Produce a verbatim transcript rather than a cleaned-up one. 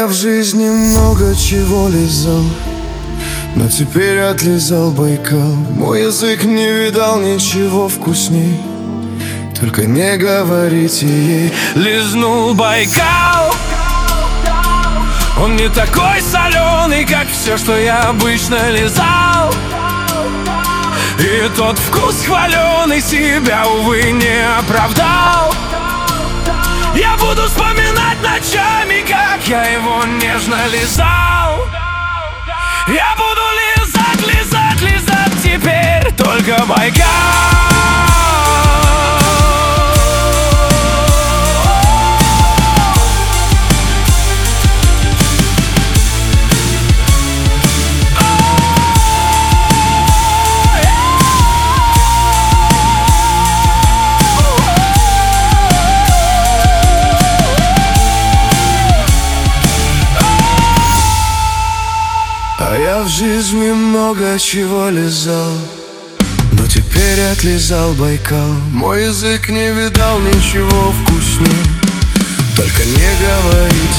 я в жизни много чего лизал, но теперь отлизал Байкал. Мой язык не видал ничего вкусней, только не говорите ей. Лизнул Байкал, он не такой соленый, как все, что я обычно лизал. И тот вкус хваленый себя, увы, не оправдал. Я буду вспоминать ночами, как я его нежно лизал. Я буду лизать, лизать, лизать теперь только Байкал. А я в жизни много чего лизал, но теперь отлизал Байкал. Мой язык не видал ничего вкуснее, только не говорите